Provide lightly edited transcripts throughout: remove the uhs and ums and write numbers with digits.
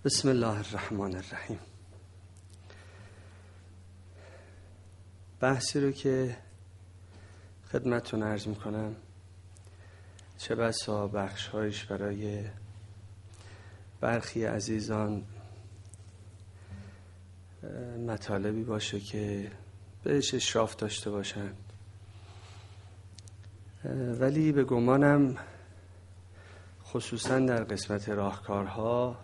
بسم الله الرحمن الرحیم. بحثی رو که خدمتتون عرض میکنم چه بسا بخش‌هایش برای برخی عزیزان مطالبی باشه که بهش اشراف داشته باشند، ولی به گمانم خصوصا در قسمت راهکارها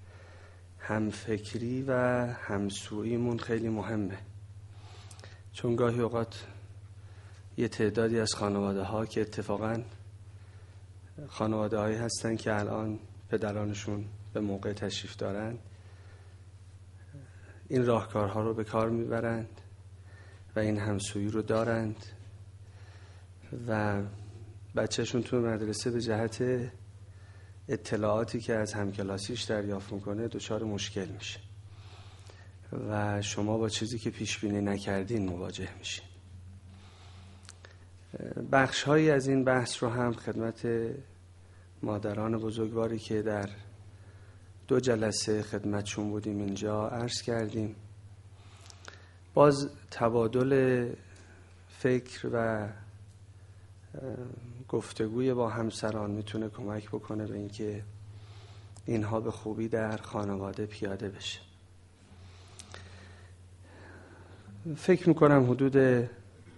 همفکری و همسوییمون خیلی مهمه، چون گاهی اوقات یه تعدادی از خانواده ها که اتفاقا خانواده هایی هستن که الان پدرانشون به موقع تشریف دارن این راهکارها رو به کار میبرند و این همسویی رو دارند و بچهشون تو مدرسه به جهت اطلاعاتی که از همکلاسیش دریافت میکنه دچار مشکل میشه و شما با چیزی که پیش بینی نکردین مواجه میشین. بخش‌هایی از این بحث رو هم خدمت مادران بزرگواری که در 2 جلسه خدمتشون بودیم اینجا عرض کردیم. باز تبادل فکر و گفتگوی با همسران میتونه کمک بکنه به اینکه اینها به خوبی در خانواده پیاده بشه. فکر میکنم حدود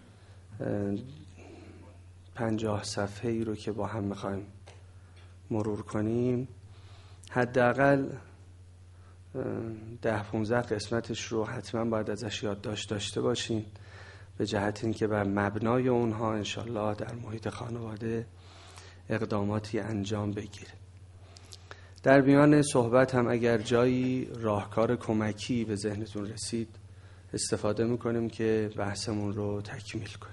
50 صفحه‌ای رو که با هم میخوایم مرور کنیم حداقل 10-15 قسمتش رو حتما باید ازش یادداشت داشته باشین، به جهت اینکه بر مبنای اونها انشالله در محیط خانواده اقداماتی انجام بگیره. در میان صحبت هم اگر جایی راهکار کمکی به ذهنتون رسید استفاده میکنیم که بحثمون رو تکمیل کنیم.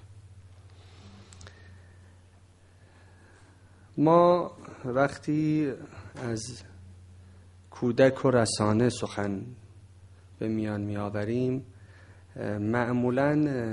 ما وقتی از کودک و رسانه سخن به میان میآوریم معمولاً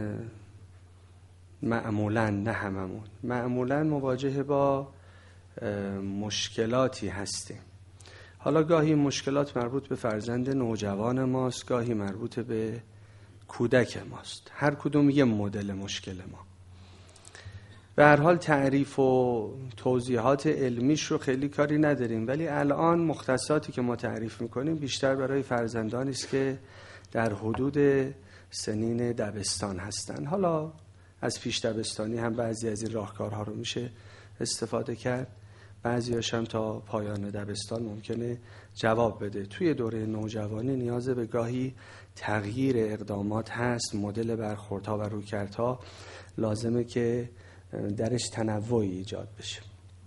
نه هممون معمولاً مواجه با مشکلاتی هستیم. حالا گاهی مشکلات مربوط به فرزند نوجوان ماست، گاهی مربوط به کودک ماست، هر کدوم یه مدل مشکل ما. به هر حال تعریف و توضیحات علمیش رو خیلی کاری نداریم، ولی الان مختصاتی که ما تعریف میکنیم بیشتر برای فرزندانی است که در حدود سنین دبستان هستن. حالا از پیش دبستانی هم بعضی از این راهکارها رو میشه استفاده کرد، بعضیاش هم تا پایان دبستان ممکنه جواب بده. توی دوره نوجوانی نیاز به گاهی تغییر اقدامات هست، مدل برخوردها و رویکردها لازمه که درش تنوعی ایجاد بشه.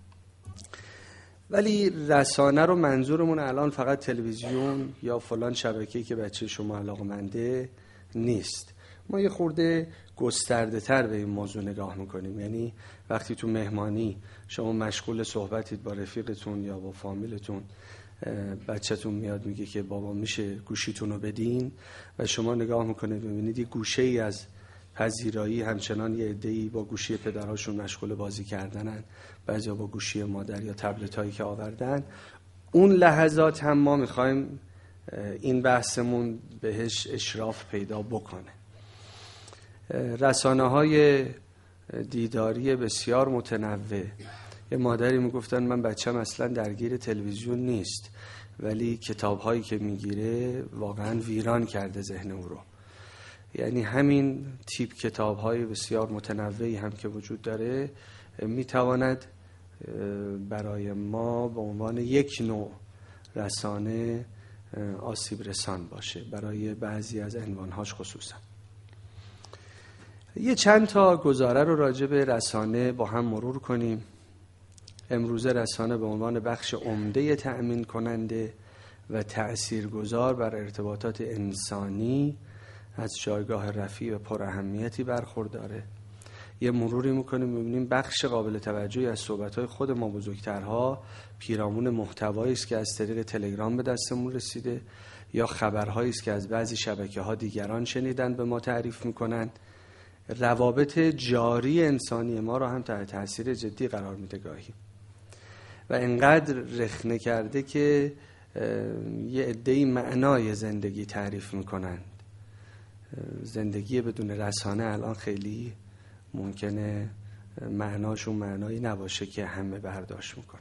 ولی رسانه رو منظورمون الان فقط تلویزیون یا فلان شبکه‌ای که بچه شما علاقه‌منده نیست. ما یه خورده گسترده تر به این موضوع نگاه میکنیم. یعنی وقتی تو مهمانی شما مشغول صحبتید با رفیقتون یا با فامیلتون، بچه‌تون میاد میگه که بابا میشه گوشیتون رو بدین و شما نگاه میکنید میبینید یه گوشه ای از پذیرایی همچنان یه عده‌ای با گوشی پدرهاشون مشغول بازی کردنن، بعضیا با گوشی مادر یا تبلت هایی که آوردن. اون لحظات هم ما میخوایم این بحثمون بهش اشراف پیدا بکنه. رسانه های دیداری بسیار متنوع. یه مادری میگفتن من بچم اصلا درگیر تلویزیون نیست، ولی کتاب هایی که میگیره واقعا ویران کرده ذهن او رو. یعنی همین تیپ کتاب های بسیار متنوعی هم که وجود داره میتواند برای ما به عنوان یک نوع رسانه آسیب رسان باشه، برای بعضی از عنوانهاش خصوصا. یه چند تا گزاره رو راجع به رسانه با هم مرور کنیم. امروزه رسانه به عنوان بخش عمده تأمین کننده و تأثیرگذار بر ارتباطات انسانی از جایگاه رفیع و پر اهمیتی برخورداره. یه مروری میکنیم میبینیم بخش قابل توجهی از صحبت‌های خود ما بزرگترها پیرامون محتوایی است که از طریق تلگرام به دستمون رسیده یا خبرهایی است که از بعضی شبکه‌ها دیگران شنیدن به ما تعریف میکنن. روابط جاری انسانی ما را هم تحت تاثیر جدی قرار میده گاهی و انقدر رخنه کرده که یه عده‌ای معنای زندگی تعریف میکنند. زندگی بدون رسانه الان خیلی ممکنه معناشون معنایی نباشه که همه برداشت میکنن.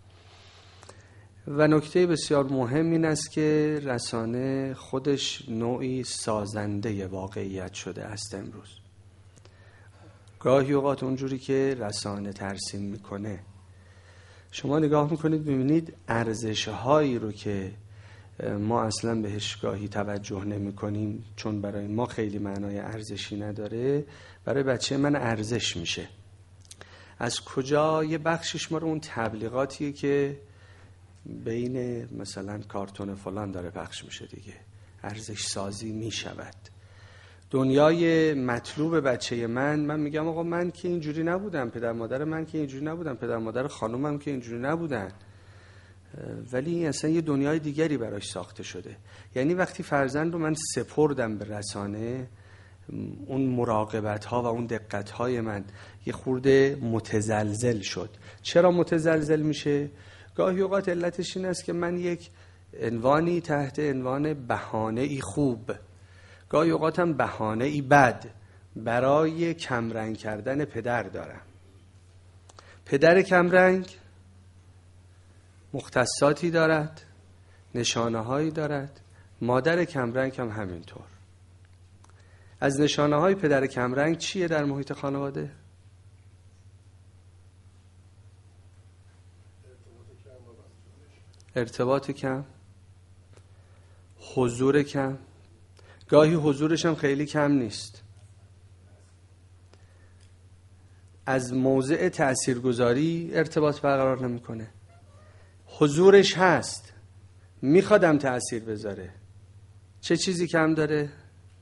و نکته بسیار مهم این است که رسانه خودش نوعی سازنده واقعیت شده است امروز. گاهی اوقات اونجوری که رسانه ترسیم میکنه، شما نگاه میکنید ببینید ارزش‌هایی رو که ما اصلا بهش گاهی توجه نمی کنیم چون برای ما خیلی معنای ارزشی نداره، برای بچه من ارزش میشه. از کجا؟ یه بخشش ما رو اون تبلیغاتیه که بین مثلا کارتون فلان داره پخش میشه دیگه، ارزش سازی میشود. دنیای مطلوب بچه من میگم آقا من که اینجوری نبودم، پدر مادر من که اینجوری نبودن، پدر مادر خانومم که اینجوری نبودن، ولی اصلا یه دنیای دیگری براش ساخته شده. یعنی وقتی فرزند رو من سپردم به رسانه، اون مراقبت ها و اون دقت های من یه خورده متزلزل شد. چرا متزلزل میشه؟ گاهی اوقات علتش این است که من یک عنوانی تحت عنوان بهانه ای خوب، گاهی اوقات هم بهانه ای بد برای کمرنگ کردن پدر دارم. پدر کمرنگ مختصاتی دارد، نشانه هایی دارد، مادر کمرنگ هم همینطور. از نشانه های پدر کمرنگ چیه در محیط خانواده؟ ارتباط کم، حضور کم، گاهی حضورش هم خیلی کم نیست. از موضع تأثیرگذاری ارتباط برقرار نمیکنه. حضورش هست، میخوادم تأثیر بذاره، چه چیزی کم داره؟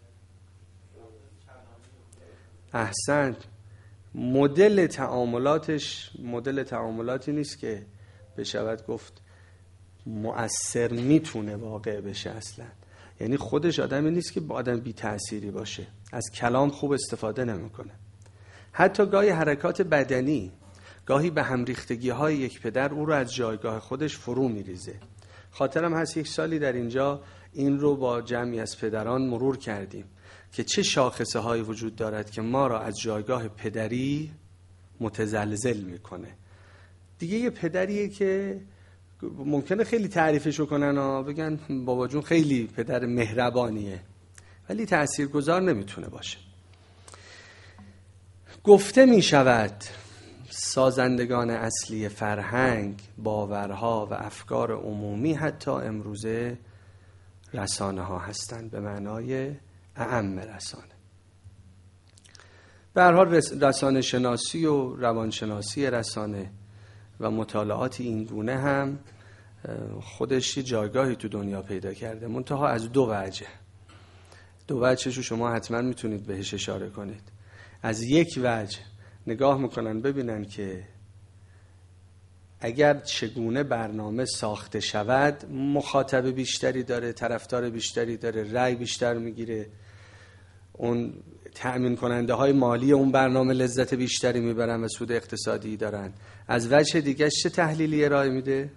احسنت. مدل تعاملاتش مدل تعاملاتی نیست که بشود گفت مؤثر میتونه واقع بشه اصلا. یعنی خودش آدمی نیست که آدم بی تأثیری باشه، از کلام خوب استفاده نمیکنه. حتی گاهی حرکات بدنی، گاهی به هم ریختگی های یک پدر او رو از جایگاه خودش فرو میریزه. خاطرم هست یک سالی در اینجا این رو با جمعی از پدران مرور کردیم که چه شاخصه هایی وجود دارد که ما را از جایگاه پدری متزلزل میکنه. دیگه یه پدریه که ممکنه خیلی تعریفشو کنن و بگن بابا جون خیلی پدر مهربانیه، ولی تأثیرگذار نمیتونه باشه. گفته میشود سازندگان اصلی فرهنگ، باورها و افکار عمومی حتی امروزه رسانه ها هستند، به معنای اعم رسانه. به هر حال رسانه شناسی و روانشناسی رسانه و مطالعات این گونه هم خودش یه جایگاهی تو دنیا پیدا کرده، منتها از دو وجهشو شما حتما میتونید بهش اشاره کنید. از یک وجه نگاه میکنن ببینن که اگر چگونه برنامه ساخته شود مخاطب بیشتری داره، طرفدار بیشتری داره، رأی بیشتر میگیره، اون تأمین کننده های مالی اون برنامه لذت بیشتری میبرن و سود اقتصادی دارن. از وجه دیگه چه تحلیلی ارائه میده؟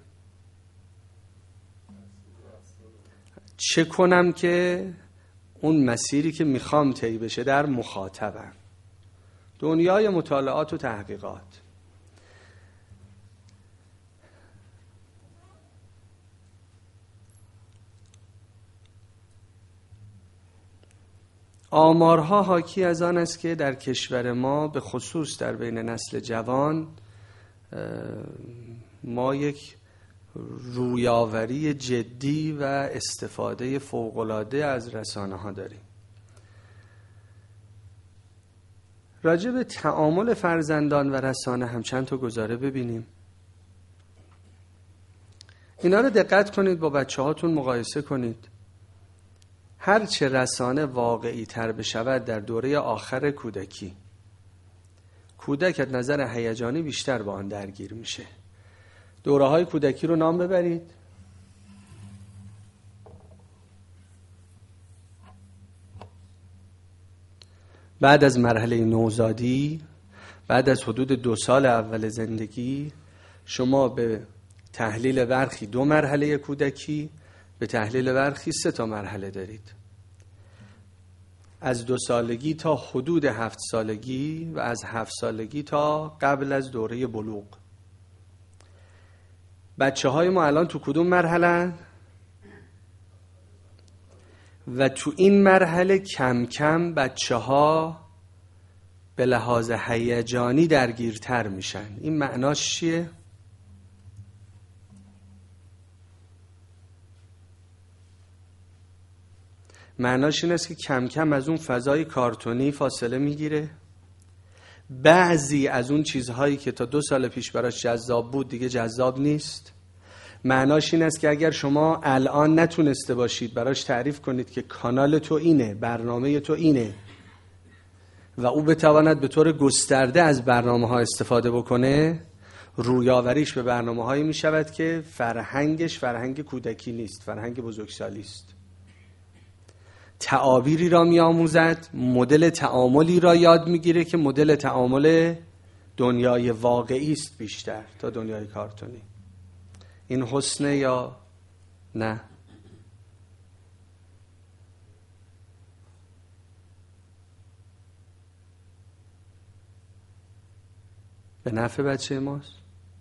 چه کنم که اون مسیری که میخوام طی بشه در مخاطبم. دنیای مطالعات و تحقیقات. آمارها حاکی از آن است که در کشور ما به خصوص در بین نسل جوان ما یک رویاوری جدی و استفاده فوق‌العاده از رسانه ها داریم. راجع به تعامل فرزندان و رسانه هم چند تا گزاره ببینیم. اینا رو دقت کنید، با بچه هاتون مقایسه کنید. هر چه رسانه واقعی تر بشود در دوره آخر کودکی، کودک از نظر هیجانی بیشتر با آن درگیر میشه. دوره های کودکی رو نام ببرید. بعد از مرحله نوزادی، بعد از حدود 2 سال اول زندگی، شما به تحلیل برخی 2 مرحله کودکی، به تحلیل برخی 3 مرحله دارید. از 2 سالگی تا حدود 7 سالگی و از 7 سالگی تا قبل از دوره بلوغ. بچه های ما الان تو کدوم مرحله؟ و تو این مرحله کم کم بچه ها به لحاظ هیجانی درگیرتر میشن. این معناش چیه؟ معناش این است که کم کم از اون فضای کارتونی فاصله میگیره. بعضی از اون چیزهایی که تا 2 سال پیش براش جذاب بود دیگه جذاب نیست. معناش این است که اگر شما الان نتونسته باشید براش تعریف کنید که کانال تو اینه، برنامه تو اینه و او بتواند به طور گسترده از برنامه ها استفاده بکنه، رویاوریش به برنامه هایی می شود که فرهنگش فرهنگ کودکی نیست، فرهنگ بزرگسالی است. تعابیری را می آموزد، مدل تعاملی را یاد می گیره که مدل تعامل دنیای واقعی است بیشتر تا دنیای کارتونی. این حسنه یا نه؟ به نفع بچه ماست؟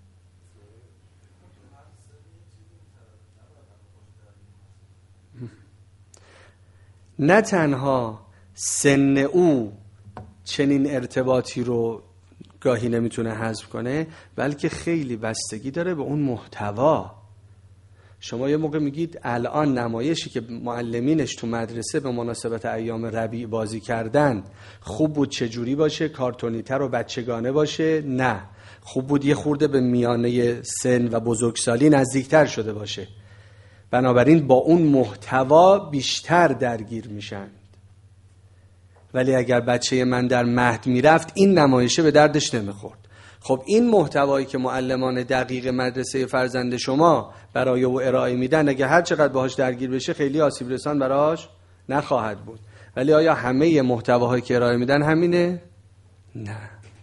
نه تنها سن او چنین ارتباطی رو گاهی نمیتونه حذف کنه، بلکه خیلی بستگی داره به اون محتوا. شما یه موقع میگید الان نمایشی که معلمینش تو مدرسه به مناسبت ایام ربیع بازی کردن خوب بود چجوری باشه؟ کارتونی تر و بچگانه باشه؟ نه، خوب بود یه خورده به میانه سن و بزرگسالی نزدیکتر شده باشه. بنابراین با اون محتوا بیشتر درگیر میشن. ولی اگر بچه من در مهد میرفت این نمایشه به دردش نمیخورد. خب این محتوایی که معلمان دقیق مدرسه فرزند شما برای او ارائه میدن، اگه هر چقدر باهاش درگیر بشه خیلی آسیب رسان براش نخواهد بود. ولی آیا همه محتواهایی که ارائه میدن همینه؟ نه.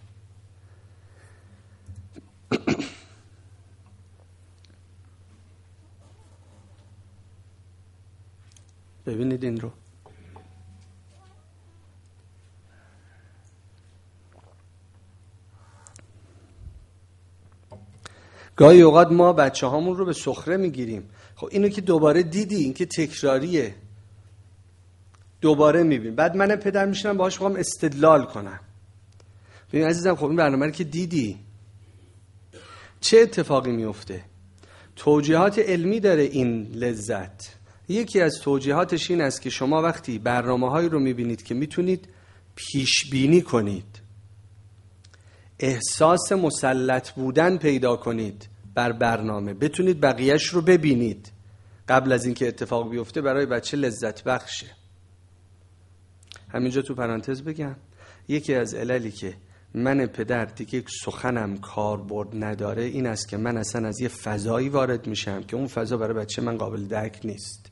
ببینید این رو. گاهی اوقات ما بچه هامون رو به سخره میگیریم. خب اینو که دوباره دیدی، این که تکراریه، دوباره میبین. بعد من پدر میشنم باهاش میخوام استدلال کنم. ببین عزیزم، خب این برنامه رو که دیدی، چه اتفاقی میفته؟ توجیهات علمی داره این لذت. یکی از توجیهاتش این است که شما وقتی برنامه‌هایی رو میبینید که میتونید پیش بینی کنید، احساس مسلط بودن پیدا کنید بر برنامه، بتونید بقیهش رو ببینید قبل از اینکه اتفاق بیفته، برای بچه لذت بخشه. همینجا تو پرانتز بگم یکی از عللی که من پدر دیگه سخنم کاربرد نداره این است که من اصلا از یه فضایی وارد میشم که اون فضا برای بچه من قابل درک نیست.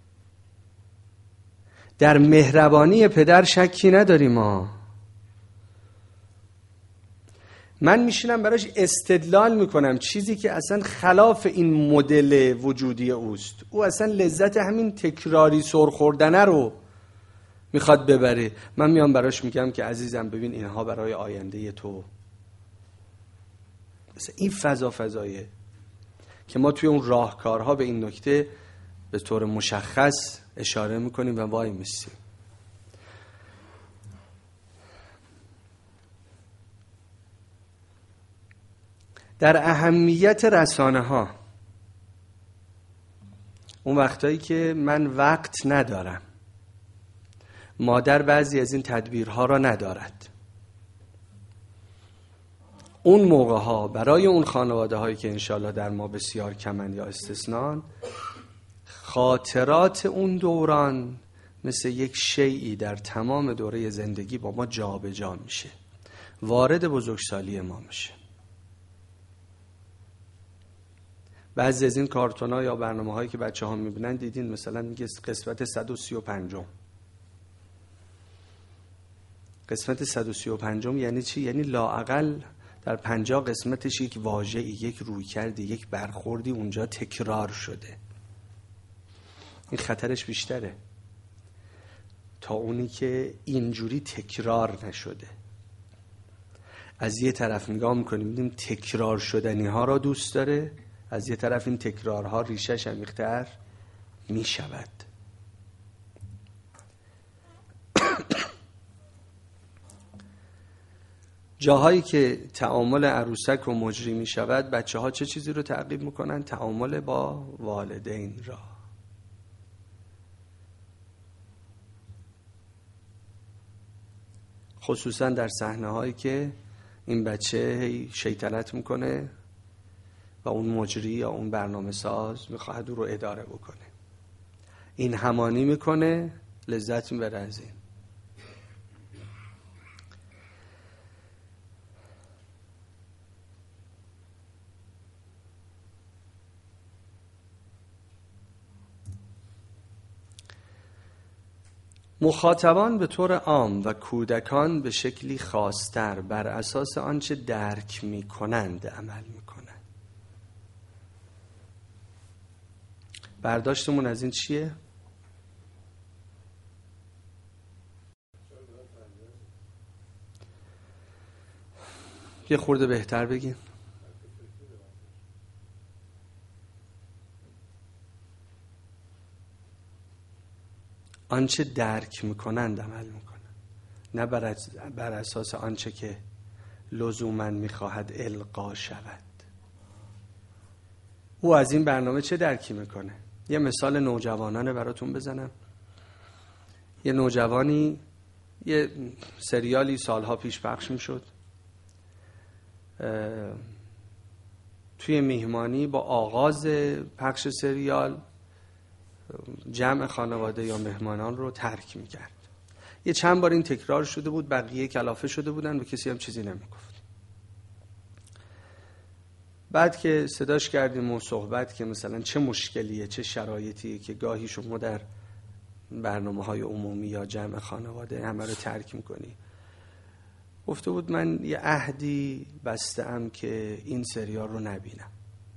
در مهربانی پدر شکی نداریم ما. من میشینم براش استدلال میکنم، چیزی که اصلا خلاف این مدل وجودی اوست. او اصلا لذت همین تکراری سرخوردنه رو میخواد ببره. من میام براش میگم که عزیزم ببین اینها برای آینده تو. مثلا این فضایه که ما توی اون راهکارها به این نکته به طور مشخص اشاره میکنیم و وای میسیم. در اهمیت رسانه ها، اون وقتایی که من وقت ندارم، مادر بعضی از این تدبیرها را ندارد، اون موقع ها برای اون خانواده هایی که انشالله در ما بسیار کمن یا استثنان، خاطرات اون دوران مثل یک شیئی در تمام دوره زندگی با ما جا به جا میشه، وارد بزرگسالی ما میشه. بعضی از این کارتونا یا برنامه هایی که بچه ها میبینن دیدین، مثلا میگه قسمت 135. قسمت 135 یعنی چی؟ یعنی لااقل در 50 قسمتش یک واژه‌ای، یک رویکردی، یک برخوردی اونجا تکرار شده. این خطرش بیشتره تا اونی که اینجوری تکرار نشده. از یه طرف نگاه میکنیم میدیم تکرار شدنی ها را دوست داره، از یه طرف این تکرارها ریشش عمیق‌تر میشود. جاهایی که تعامل عروسک و مجری می شود، بچه ها چه چیزی رو تعقیب میکنن؟ تعامل با والدین را. خصوصا در صحنه هایی که این بچه شیطنت میکنه و اون مجری یا اون برنامه ساز میخواهد او رو اداره بکنه، این همانی میکنه، لذت میبره از این. مخاطبان به طور عام و کودکان به شکلی خاص‌تر بر اساس آنچه درک می‌کنند عمل می‌کنند. برداشتمون از این چیه؟ یه خورده بهتر بگین. آنچه درک میکنند عمل میکنند، نه بر اساس آنچه که لزوماً میخواهد القا شود. او از این برنامه چه درکی میکنه؟ یه مثال نوجوانانه براتون بزنم. یه نوجوانی، یه سریالی سالها پیش پخش میشد، توی میهمانی با آغاز پخش سریال جمع خانواده یا مهمانان رو ترک میکرد. یه چند بار این تکرار شده بود، بقیه کلافه شده بودن و کسی هم چیزی نمیگفت. بعد که صداش کردیم و صحبت که مثلا چه مشکلیه، چه شرایطیه که گاهی شما در برنامه‌های عمومی یا جمع خانواده همه رو ترک میکنی، گفته بود من یه عهدی بسته‌ام که این سریال رو نبینم.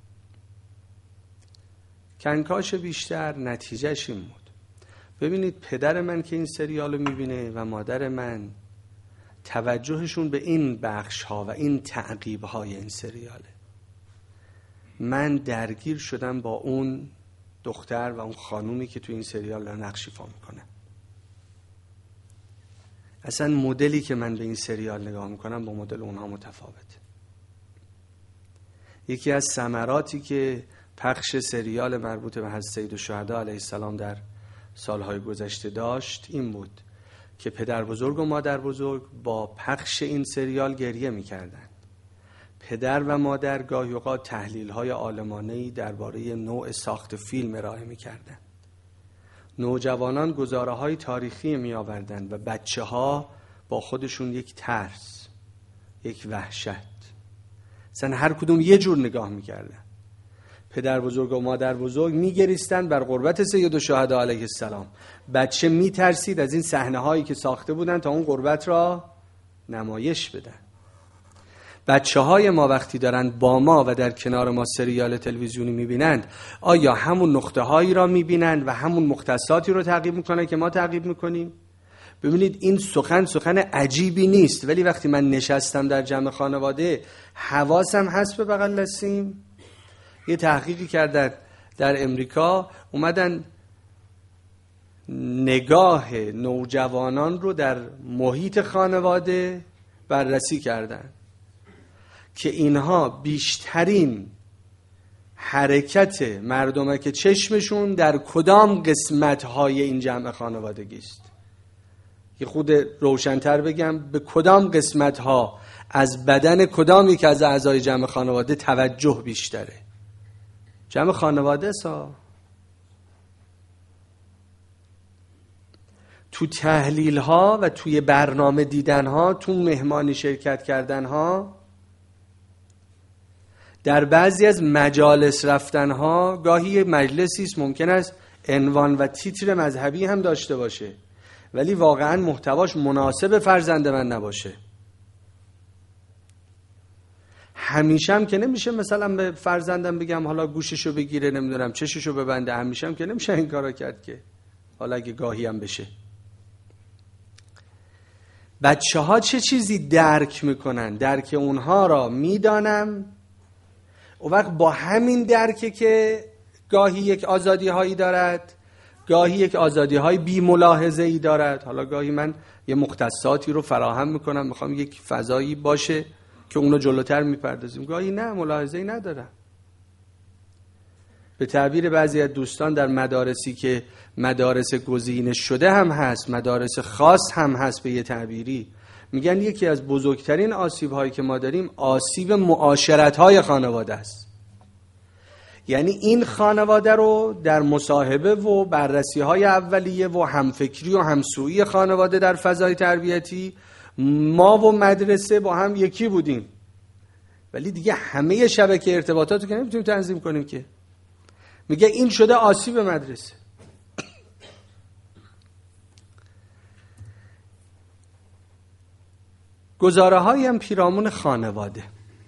کنکاش بیشتر نتیجهش این بود. ببینید پدر من که این سریال رو میبینه و مادر من توجهشون به این بخش ها و این تعقیب های این سریاله. من درگیر شدم با اون دختر و اون خانومی که تو این سریال داره نقش ایفا میکنه. اصلا مدلی که من به این سریال نگاه میکنم با مدل اونها متفاوته. یکی از ثمراتی که پخش سریال مربوط به حضرت سیدالشهدا علیه السلام در سالهای گذشته داشت این بود که پدر بزرگ و مادر بزرگ با پخش این سریال گریه می‌کردند. پدر و مادر گاهی اوقات تحلیل‌های عالمانه‌ای درباره نوع ساخت فیلم ارائه می‌کردند. نوجوانان گزاره‌های تاریخی می‌آوردند و بچه‌ها با خودشون یک ترس، یک وحشت، مثلا هر کدوم یه جور نگاه می‌کردن. پدر بزرگ و مادر بزرگ میگریستن بر قربت سیدالشهدا علیه السلام. بچه میترسید از این صحنه هایی که ساخته بودن تا اون قربت را نمایش بدن. بچه های ما وقتی دارن با ما و در کنار ما سریال تلویزیونی میبینند، آیا همون نقطه هایی را میبینند و همون مختصاتی رو تعقیب میکنن که ما تعقیب میکنیم؟ ببینید این سخن عجیبی نیست، ولی وقتی من نشستم در جمع خانواده حواسم هست به بغل دستیم. یه تحقیقی کردن در امریکا، اومدن نگاه نوجوانان رو در محیط خانواده بررسی کردن که اینها بیشترین حرکت مردمک چشمشون در کدام قسمت‌های این جمع خانوادگی است. یه خود روشن‌تر بگم، به کدام قسمت‌ها از بدن کدام یک از اعضای جمع خانواده توجه بیشتره؟ جمع خانواده تو تحلیل ها و توی برنامه دیدن ها، تو مهمانی شرکت کردن ها، در بعضی از مجالس رفتن ها، گاهی مجلسی است ممکن است عنوان و تیتر مذهبی هم داشته باشه ولی واقعا محتواش مناسب فرزند من نباشه. همیشه هم که نمیشه مثلا به فرزندم بگم حالا گوششو بگیره، نمیدونم چششو ببنده، همیشه هم که نمیشه این کارا کرد که، حالا اگه گاهی هم بشه. بچه ها چه چیزی درک میکنن؟ درک اونها را میدانم، اون وقت با همین درکه که گاهی یک آزادی هایی دارد، گاهی یک آزادی های بی ملاحظه ای دارد. حالا گاهی من یه مختصاتی رو فراهم میکنم، میخوام یک فضایی باشه که اونو جلوتر میپردازیم، گاهی نه، ملاحظه ای ندارم. به تعبیر بعضی از دوستان در مدارسی که مدارس گزینش شده هم هست، مدارس خاص هم هست، به یه تعبیری میگن یکی از بزرگترین آسیب هایی که ما داریم آسیب معاشرت های خانواده است. یعنی این خانواده رو در مصاحبه و بررسی های اولیه و همفکری و همسویی خانواده در فضای تربیتی، ما و مدرسه با هم یکی بودیم، ولی دیگه همه شبکه ارتباطات رو که نمیتونیم تنظیم کنیم که. میگه این شده آسیب مدرسه. گزاره هایی هم پیرامون خانواده.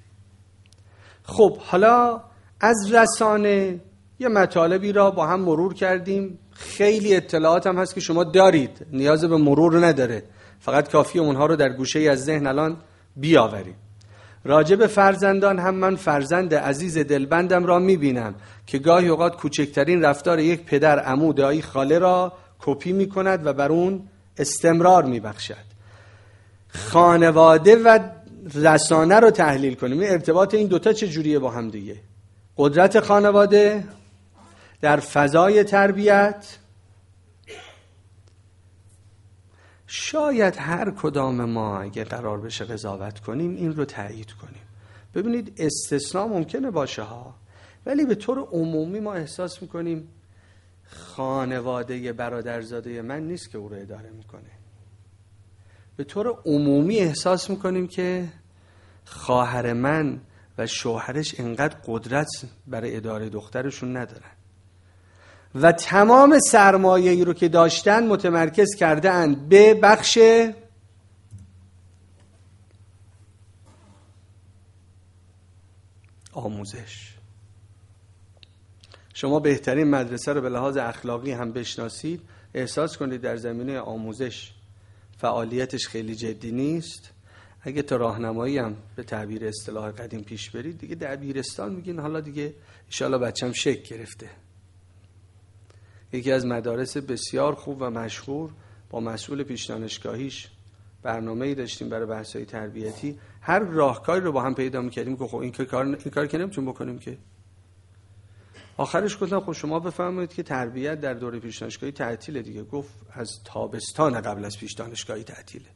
خب حالا از رسانه یه مطالبی را با هم مرور کردیم، خیلی اطلاعات هم هست که شما دارید، نیاز به مرور نداره، فقط کافیه اونها رو در گوشه از ذهن الان بیاورید. راجع به فرزندان هم من فرزند عزیز دلبندم را میبینم که گاهی اوقات کوچکترین رفتار یک پدر، عمو، دایی، خاله را کپی میکند و بر اون استمرار میبخشد. خانواده و رسانه رو تحلیل کنیم، ارتباط این دوتا چه جوریه با هم دیگه؟ قدرت خانواده در فضای تربیت، شاید هر کدام ما اگه قرار بشه قضاوت کنیم این رو تایید کنیم. ببینید استثناء ممکنه باشه ها، ولی به طور عمومی ما احساس میکنیم خانواده برادرزاده من نیست که او رو اداره میکنه. به طور عمومی احساس میکنیم که خواهر من و شوهرش انقدر قدرت برای اداره دخترشون ندارن و تمام سرمایه‌ای رو که داشتن متمرکز کرده اند به بخش آموزش. شما بهترین مدرسه رو به لحاظ اخلاقی هم بشناسید، احساس کنید در زمینه آموزش فعالیتش خیلی جدی نیست. اگه تا راهنمایی هم به تعبیر اصطلاح قدیم پیش برید، دیگه دبیرستان میگین حالا دیگه ان شاءالله بچه‌م شکل گرفته. یکی از مدارس بسیار خوب و مشهور، با مسئول پیش دانشگاهیش برنامه‌ای داشتیم برای بحث‌های تربیتی، هر راهکاری رو با هم پیدا می‌کردیم که خب این کار که نمیتونیم بکنیم که. آخرش گفتم خب شما بفرمایید که تربیت در دوره پیش دانشگاهی تعطیله دیگه. گفت از تابستان قبل از پیش دانشگاهی تعطیله.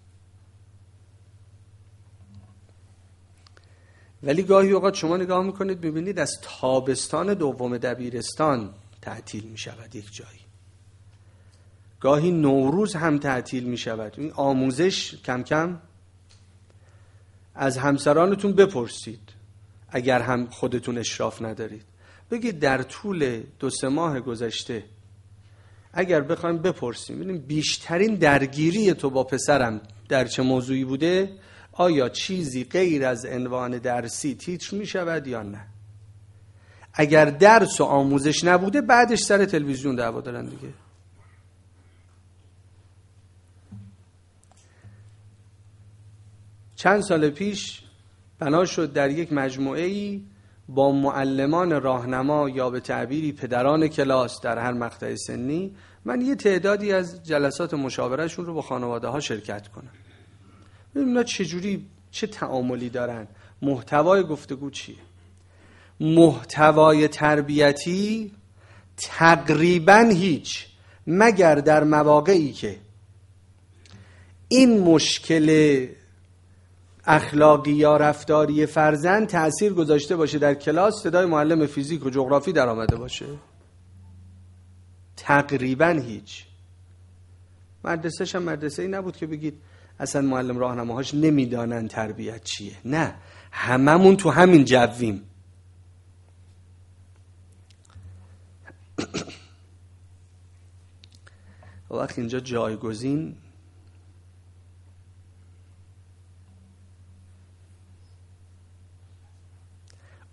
ولی گاهی اوقات شما نگاه میکنید ببینید از تابستان دوم دبیرستان تعطیل میشود یک جایی، گاهی نوروز هم تعطیل میشود. این آموزش کم کم از همسرانتون بپرسید اگر هم خودتون اشراف ندارید، بگید در طول 2-3 ماه گذشته اگر بخوایم بپرسیم ببینیم بیشترین درگیری تو با پسرم در چه موضوعی بوده، آیا چیزی غیر از عنوان درسی تیتر می شود یا نه؟ اگر درس و آموزش نبوده بعدش سر تلویزیون دعوا دارن دیگه. چند سال پیش بنا شد در یک مجموعه‌ای با معلمان راهنما یا به تعبیری پدران کلاس در هر مقطع سنی، من یه تعدادی از جلسات مشاورهشون رو با خانواده ها شرکت کنم. ببینیم اینا چجوری، چه تعاملی دارن، محتوای گفتگو چیه. محتوای تربیتی تقریبا هیچ، مگر در مواقعی که این مشکل اخلاقی یا رفتاری فرزند تأثیر گذاشته باشه در کلاس، صدای معلم فیزیک و جغرافی در آمده باشه. تقریبا هیچ. مدرسه‌ش هم مدرسه‌ای نبود که بگید اصلا معلم راهنماهاش نمیدانن تربیت چیه. نه، هممون تو همین جویم. وقت اینجا جایگزین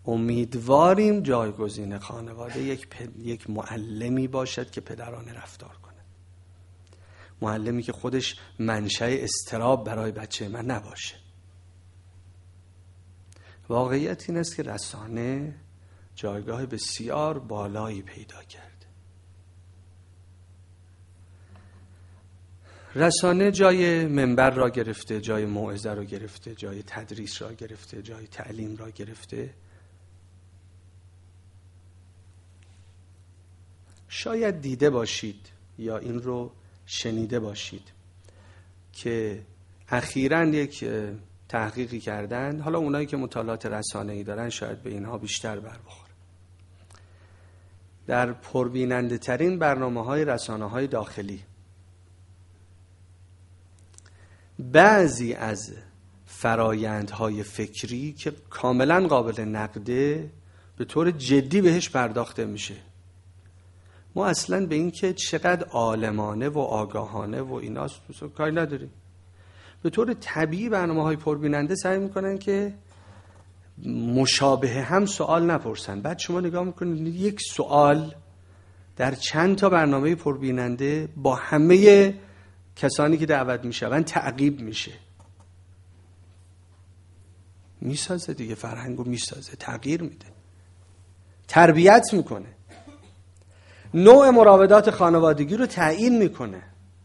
امیدواریم جایگزین خانواده یک معلمی باشد که پدرانه رفتار کنه، معلمی که خودش منشأ اضطراب برای بچه من نباشه. واقعیت این است که رسانه جایگاه بسیار بالایی پیدا کرده. رسانه جای منبر را گرفته، جای موعظه را گرفته، جای تدریس را گرفته، جای تعلیم را گرفته. شاید دیده باشید یا این رو شنیده باشید که اخیراً یک تحقیقی کردن، حالا اونایی که مطالعات رسانه‌ای دارن شاید به اینها بیشتر بر بخوره، در پربیننده ترین برنامه‌های رسانه‌های داخلی بعضی از فرایندهای فکری که کاملا قابل نقده به طور جدی بهش پرداخته میشه. ما اصلا به این که چقدر عالمانه و آگاهانه و ایناست کاری نداریم. به طور طبیعی برنامه‌های پربیننده سعی میکنن که مشابه هم سوال نپرسن. بعد شما نگاه میکنید یک سوال در چند تا برنامه پربیننده با همه کسانی که دعوت میشون تعقیب میشه. میسازه دیگه، فرهنگو میسازه، تغییر میده، تربیت میکنه، نوع مراودات خانوادگی رو تعیین میکنه.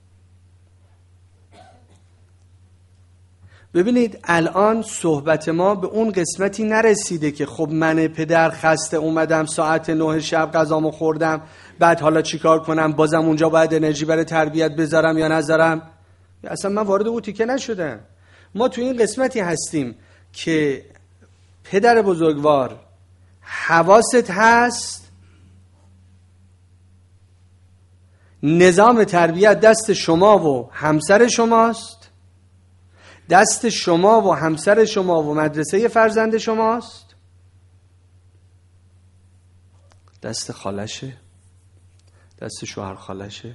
ببینید الان صحبت ما به اون قسمتی نرسیده که خب من پدر خسته اومدم ساعت 9 شب غذامو خوردم، بعد حالا چیکار کنم، بازم اونجا باید انرژی برای تربیت بذارم یا نذارم. اصلا من وارد اون تیکه نشدم. ما تو این قسمتی هستیم که پدر بزرگوار حواست هست، نظام تربیت دست شما و همسر شماست، دست شما و همسر شما و مدرسه فرزند شماست، دست خالشه، دست شوهر خالشه،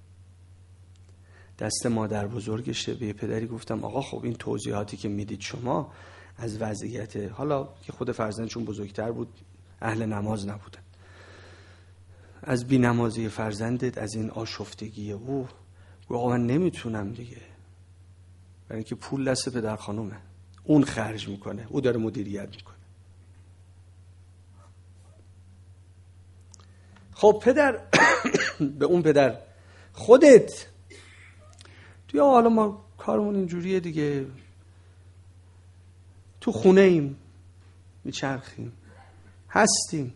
دست مادر بزرگشه. به پدری گفتم آقا خب این توضیحاتی که میدید شما از وضعیت، حالا که خود فرزندشون بزرگتر بود اهل نماز نبودن، از بی‌نمازی فرزندت، از این آشفتگی او، آقا من نمیتونم دیگه، برای اینکه پول دست پدر خانومه، اون خرج میکنه، او داره مدیریت میکنه. خب پدر به اون پدر خودت توی حالا ما کارمون اینجوریه دیگه، تو خونه ایم، میچرخیم، هستیم.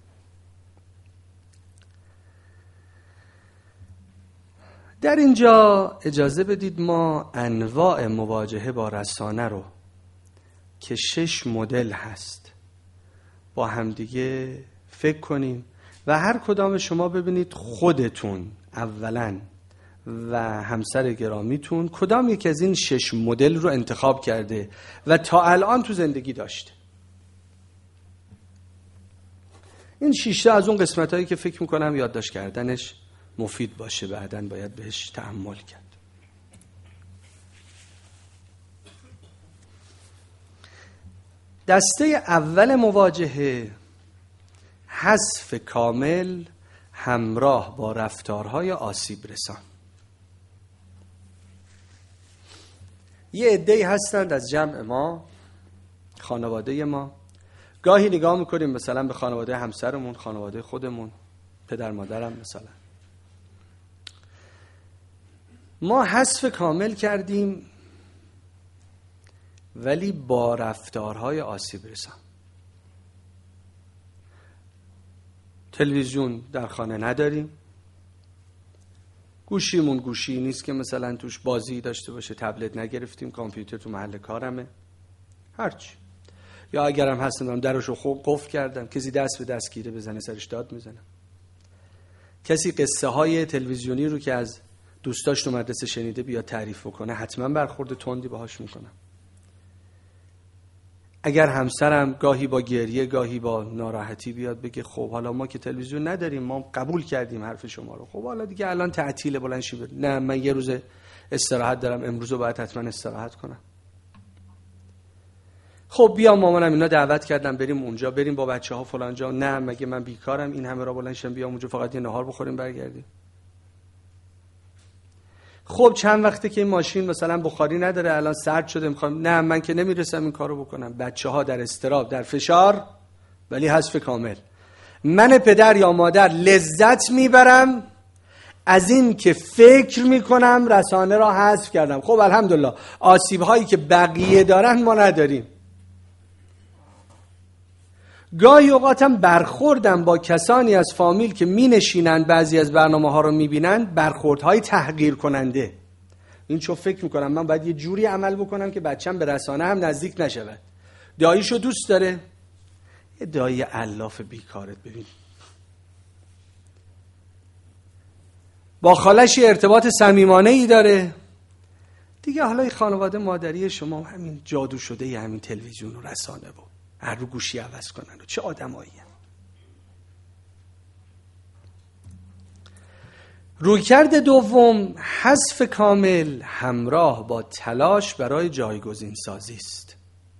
در اینجا اجازه بدید ما انواع مواجهه با رسانه رو که 6 مدل هست با همدیگه فکر کنیم و هر کدام شما ببینید خودتون اولا و همسر گرامیتون کدام یک از این 6 مدل رو انتخاب کرده و تا الان تو زندگی داشته. این 6 تا از اون قسمت هایی که فکر میکنم یادداشت کردنش مفید باشه، بعداً باید بهش تأمل کرد. دسته اول مواجهه، حذف کامل همراه با رفتارهای آسیب رسان. یه عده‌ای هستند از جمع ما، خانواده ما، گاهی نگاه میکنیم مثلا به خانواده همسرمون، خانواده خودمون، پدر مادرم مثلا، ما حذف کامل کردیم ولی با رفتارهای آسیب رسان. تلویزیون در خانه نداریم، گوشیمون گوشی نیست که مثلا توش بازی داشته باشه، تبلت نگرفتیم، کامپیوتر تو محل کارمه، هرچی. یا اگرم هستم درشو قفل کردم، کسی دست به دست گیره بزنه سرش داد میزنم. کسی قصه های تلویزیونی رو که از دوستاش تو مدرسه شنیده بیا تعریف کنه، حتما برخورد تندی باهاش میکنم. اگر همسرم گاهی با گریه گاهی با ناراحتی بیاد بگه خب حالا ما که تلویزیون نداریم، ما قبول کردیم حرف شما رو، خب حالا دیگه الان تعطیل بلند شی، نه من یه روز استراحت دارم، امروز رو باید حتما استراحت کنم. خب بیا مامانم اینا دعوت کردن بریم اونجا، بریم با بچه‌ها فلان جا. نه مگه من بیکارم این همه را بلند شم بیام اونجا فقط یه نهار بخوریم برگردیم؟ خب چند وقته که این ماشین مثلا بخاری نداره، الان سرد شده میخوام، نه من که نمیرسم این کارو بکنم. بچه‌ها در اضطراب، در فشار، ولی حذف کامل. من پدر یا مادر لذت میبرم از این که فکر میکنم رسانه را حذف کردم. خب الحمدلله آسیب هایی که بقیه دارن ما نداریم. گاهی اوقاتم برخوردم با کسانی از فامیل که می نشینن بعضی از برنامه ها رو می بینن، برخوردهای تحقیر کننده. این چون فکر میکنم من باید یه جوری عمل بکنم که بچم به رسانه هم نزدیک نشود. داییشو دوست داره، یه دایی علاف بیکارت ببین، با خالش ارتباط صمیمانه‌ای داره دیگه. حالا این خانواده مادری شما همین جادو شده یه همین تلویزیون و رسانه بود، هر رو گوشی عوض کنن و چه آدمایی هم. رویکرد دوم، حذف کامل همراه با تلاش برای جایگزین سازی است.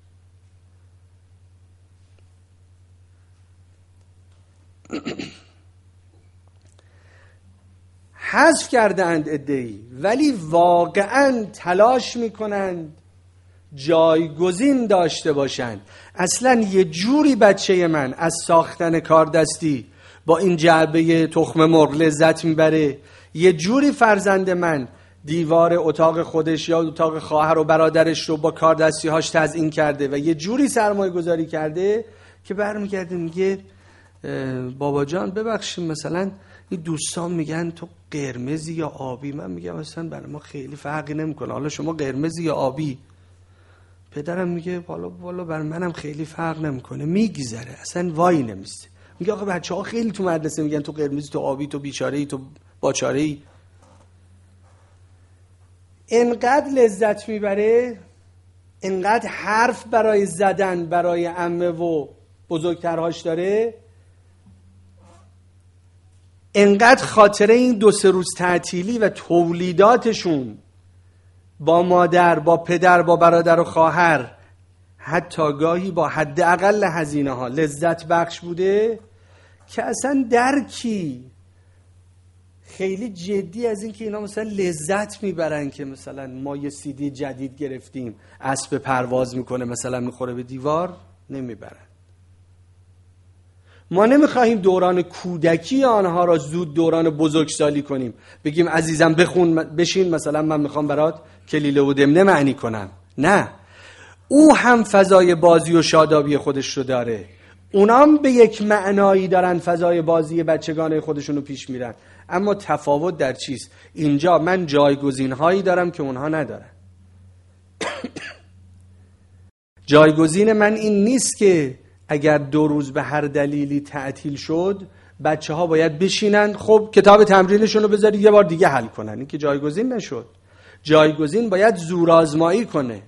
حذف کردند عده‌ای، ولی واقعاً تلاش میکنند جایگزین داشته باشند. اصلاً یه جوری بچه من از ساختن کاردستی با این جعبه تخم مرغ لذت میبره، یه جوری فرزند من دیوار اتاق خودش یا اتاق خواهر و برادرش رو با کاردستی هاش تزیین کرده و یه جوری سرمایه گذاری کرده که برمیگرده میگه بابا جان ببخشید مثلا این دوستان میگن تو قرمزی یا آبی. من میگم اصلا برای ما خیلی فرقی نمیکنه، حالا شما قرمزی یا آبی. پدرم میگه والا برای منم خیلی فرق نمیکنه، میگذره اصلا وای نمیسته. میگه آقا بچه‌ها خیلی تو مدرسه میگن تو قرمزی، تو آبی، تو بیچاره‌ای، تو باچاره‌ای. انقدر لذت میبره، انقدر حرف برای زدن برای عمه و بزرگترهاش داره، انقدر خاطره این 2-3 روز تعطیلی و تولیداتشون با مادر، با پدر، با برادر و خواهر، حتی گاهی با حداقل هزینه ها لذت بخش بوده که اصلا درکی خیلی جدی از این که اینا مثلا لذت میبرن که مثلا ما یه CD جدید گرفتیم اسب پرواز میکنه مثلا میخوره به دیوار، نمیبرن. ما نمیخواهیم دوران کودکی آنها را زود دوران بزرگسالی کنیم، بگیم عزیزم بخون بشین مثلا من میخوام برات کلیله و دمنه معنی کنم. نه، او هم فضای بازی و شادابی خودش رو داره، اونام به یک معنایی دارن فضای بازی بچگانه خودشونو پیش میرن. اما تفاوت در چیست؟ اینجا من جایگزین هایی دارم که اونها ندارن. جایگزین من این نیست که اگر 2 روز به هر دلیلی تعطیل شد بچه ها باید بشینن خب کتاب تمرینشون رو بذاری یه بار دیگه حل کنن. این که جایگزین نشد. جایگزین باید زورآزمایی کنه.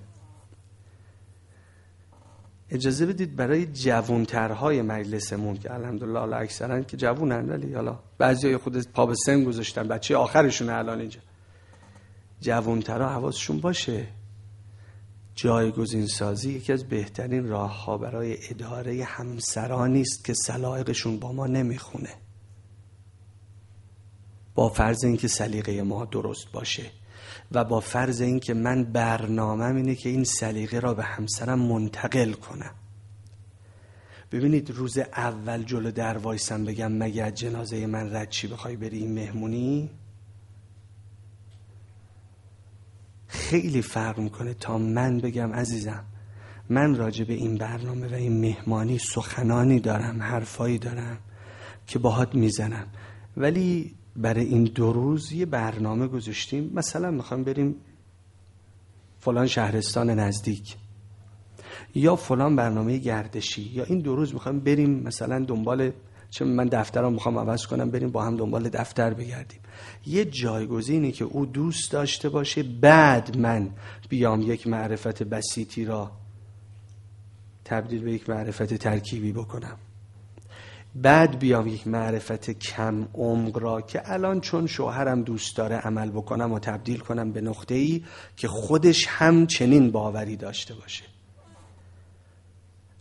اجازه بدید برای جوانترهای مجلسمون که الحمدلله اکثرا که جوونن، ولی حالا بعضیای خود پا به سن گذاشتن، بچه آخرشونه الان اینجا، جوانترها حواسشون باشه جایگزین سازی یکی از بهترین راه‌ها برای اداره همسرانی است که سلایقشون با ما نمیخونه، با فرض اینکه سلیقه ما درست باشه و با فرض اینکه من برنامه‌م اینه که این سلیقه را به همسرم منتقل کنم. ببینید روز اول جلو در وایسم بگم مگه از جنازه من رد چی بخوای بری این مهمونی، خیلی فرق میکنه تا من بگم عزیزم من راجع به این برنامه و این مهمانی سخنانی دارم، حرفایی دارم که باهات میزنم، ولی برای این 2 روز یه برنامه گذاشتیم، مثلا میخوایم بریم فلان شهرستان نزدیک یا فلان برنامه گردشی، یا این 2 روز میخوایم بریم مثلا دنبال چه من دفترام میخوام عوض کنم بریم با هم دنبال دفتر بگردیم. یه جایگزینی که او دوست داشته باشه، بعد من بیام یک معرفت بسیطی را تبدیل به یک معرفت ترکیبی بکنم، بعد بیام یک معرفت کم عمق را که الان چون شوهرم دوست داره عمل بکنم و تبدیل کنم به نقطه‌ای که خودش هم چنین باوری داشته باشه.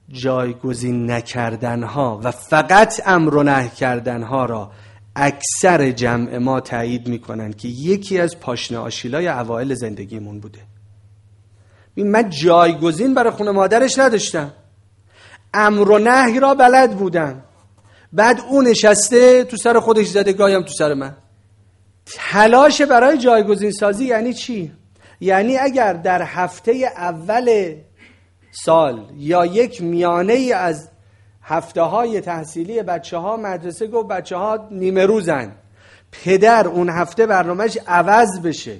جایگزین نکردنها و فقط امر و نهی کردنها را اکثر جمع ما تایید میکنن که یکی از پاشنه آشیلای اوایل زندگیمون بوده. من جایگزین برای خونه مادرش نداشتم، امر و نهی را بلد بودم، بعد اون نشسته تو سر خودش زده، گایم تو سر من. تلاش برای جایگزین سازی یعنی چی؟ یعنی اگر در هفته اول سال یا یک میانه ای از هفته های تحصیلی بچه ها مدرسه گفت بچه ها نیمه روزن، پدر اون هفته برنامهش عوض بشه.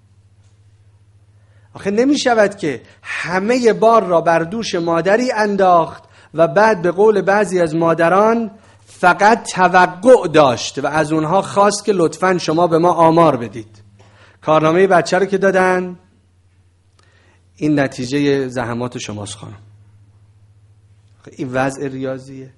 آخه نمی شود که همه بار را بر دوش مادری انداخت و بعد به قول بعضی از مادران فقط توقع داشت و از اونها خواست که لطفاً شما به ما آمار بدید. کارنامه بچه رو که دادن، این نتیجه زحمات شماست خانم. این وضع ریاضیه.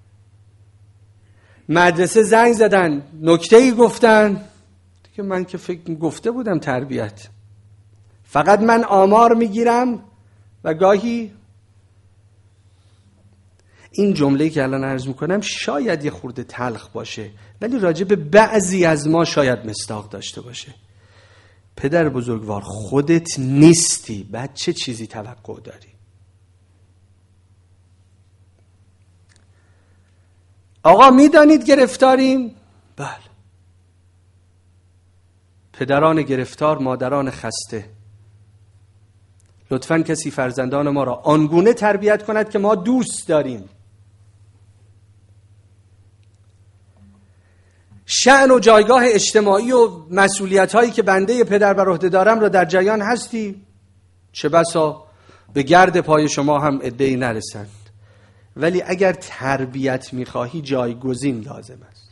مدرسه زنگ زدن، نکته‌ای گفتن که من که فکر گفته بودم تربیت، فقط من آمار میگیرم و گاهی این جمله‌ای که الان عرض میکنم شاید یه خورده تلخ باشه ولی راجع به بعضی از ما شاید مصداق داشته باشه. پدر بزرگوار خودت نیستی، بعد چه چیزی توقع داری؟ آقا میدانید گرفتاریم؟ بله. پدران گرفتار، مادران خسته. لطفاً کسی فرزندان ما را آنگونه تربیت کند که ما دوست داریم. شأن و جایگاه اجتماعی و مسئولیت هایی که بنده پدر بر عهده دارم را در جریان هستی؟ چه بسا به گرد پای شما هم عده‌ای نرسند. ولی اگر تربیت میخواهی جایگزین لازم است.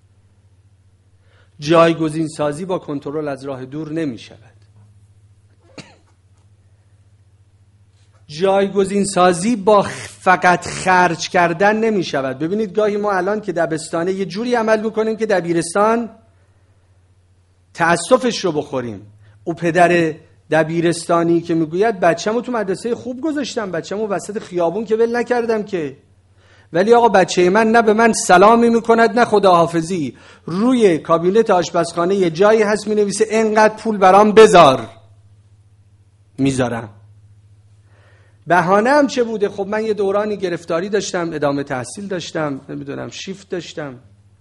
جایگزین سازی با کنترل از راه دور نمی شود. جایگزین سازی با فقط خرج کردن نمی شود. ببینید گاهی ما الان که دبستانه یه جوری عمل میکنیم که دبیرستان تأسفش رو بخوریم. او پدر دبیرستانی که میگوید بچه‌مو تو مدرسه خوب گذاشتم، بچه‌مو وسط خیابون که ول نکردم که، ولی آقا بچه من نه به من سلامی میکند نه خداحافظی، روی کابینت آشپزخانه یه جایی هست مینویسه اینقدر پول برام بذار، میذارم. بهانه هم چه بوده؟ خب من یه دورانی گرفتاری داشتم، ادامه تحصیل داشتم، نمیدونم شیفت داشتم.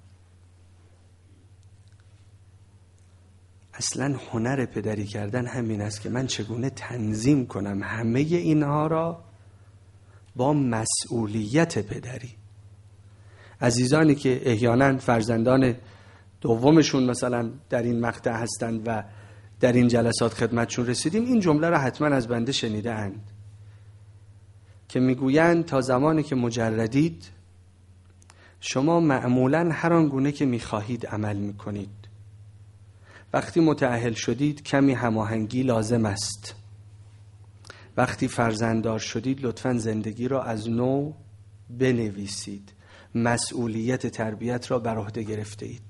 اصلا هنر پدری کردن همین است که من چگونه تنظیم کنم همه اینها را با مسئولیت پدری. عزیزانی که احیانا فرزندان دومشون مثلا در این مقطع هستند و در این جلسات خدمتشون رسیدیم، این جمله را حتما از بنده شنیده اند که میگویند تا زمانی که مجردید شما معمولا هر آنگونه که میخواهید عمل میکنید. وقتی متأهل شدید کمی هماهنگی لازم است. وقتی فرزنددار شدید لطفاً زندگی را از نو بنویسید. مسئولیت تربیت را بر عهده گرفته اید.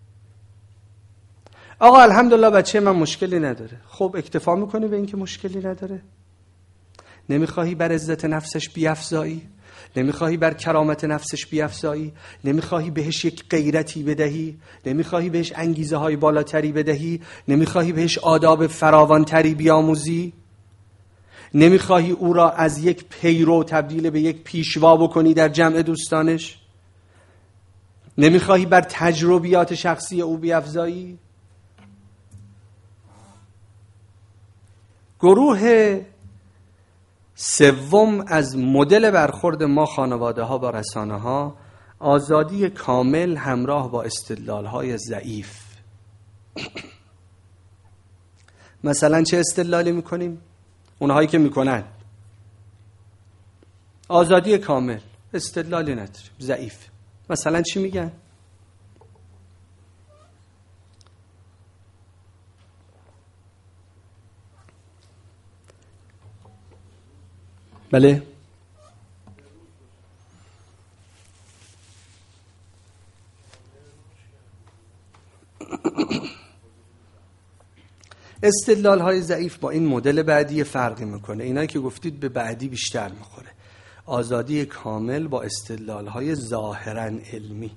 آقا الحمدلله بچه من مشکلی نداره. خب اکتفا میکنی به این که مشکلی نداره؟ نمیخواهی بر عزت نفسش بیفزایی؟ نمیخواهی بر کرامت نفسش بیفزایی؟ نمیخواهی بهش یک غیرتی بدهی؟ نمیخواهی بهش انگیزه های بالاتری بدهی؟ نمیخواهی بهش آداب فراوانتری بیاموزی؟ نمیخواهی او را از یک پیرو تبدیل به یک پیشوا بکنی در جمع دوستانش؟ نمیخواهی بر تجربیات شخصی او بیفزایی؟ گروه سوم از مدل برخورد ما خانواده ها با رسانه ها، آزادی کامل همراه با استدلال های ضعیف. مثلا چه استدلالی میکنیم؟ اونهایی که میکنن آزادی کامل، استدلالی نداریم، ضعیف. مثلا چی میگن؟ بله استدلال های ضعیف با این مدل بعدی فرقی میکنه. اینایی که گفتید به بعدی بیشتر میخوره. آزادی کامل با استدلال‌های ظاهراً علمی.